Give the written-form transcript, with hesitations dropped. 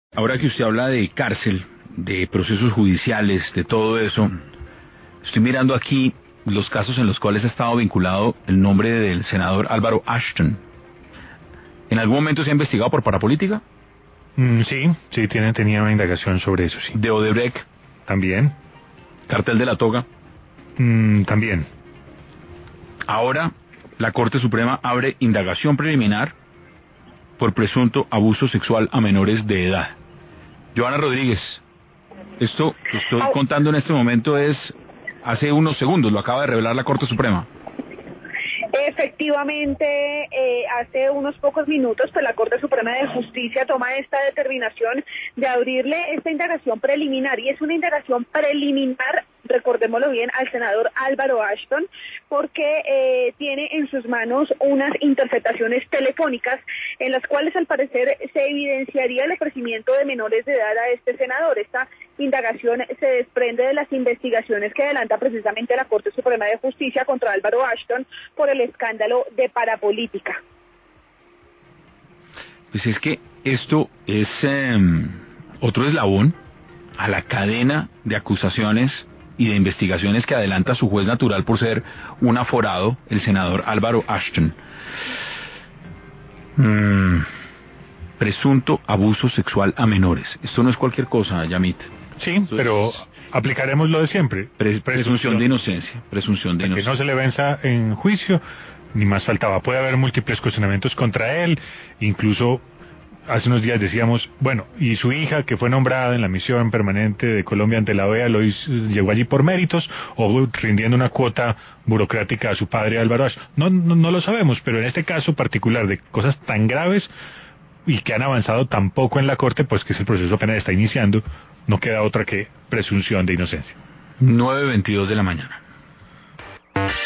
Ahora que usted habla de cárcel, de procesos judiciales, de todo eso, estoy mirando aquí los casos en los cuales ha estado vinculado el nombre del senador Álvaro Ashton. ¿En algún momento se ha investigado por parapolítica? Sí, tenía una indagación sobre eso, sí. ¿De Odebrecht? También. ¿Cartel de la Toga? También. Ahora, la Corte Suprema abre indagación preliminar por presunto abuso sexual a menores de edad. Joana Rodríguez, esto que estoy contando en este momento es hace unos segundos, lo acaba de revelar la Corte Suprema. Efectivamente, hace unos pocos minutos, pues la Corte Suprema de Justicia toma esta determinación de abrirle esta indagación preliminar, y es una indagación preliminar, recordémoslo bien, al senador Álvaro Ashton, porque tiene en sus manos unas interceptaciones telefónicas en las cuales al parecer se evidenciaría el ofrecimiento de menores de edad a este senador. Esta indagación se desprende de las investigaciones que adelanta precisamente la Corte Suprema de Justicia contra Álvaro Ashton por el escándalo de parapolítica. Pues es que esto es otro eslabón a la cadena de acusaciones y de investigaciones que adelanta su juez natural por ser un aforado, el senador Álvaro Ashton. Presunto abuso sexual a menores. Esto no es cualquier cosa, Yamit. Sí, entonces, pero aplicaremos lo de siempre. Presunción de inocencia. Presunción de inocencia. Que no se le venza en juicio, ni más faltaba. Puede haber múltiples cuestionamientos contra él, incluso hace unos días decíamos, bueno, y su hija, que fue nombrada en la misión permanente de Colombia ante la OEA, llegó allí por méritos o rindiendo una cuota burocrática a su padre Álvaro Ashton. No lo sabemos, pero en este caso particular de cosas tan graves y que han avanzado tan poco en la Corte, pues que el proceso apenas está iniciando, no queda otra que presunción de inocencia. 9:22 de la mañana.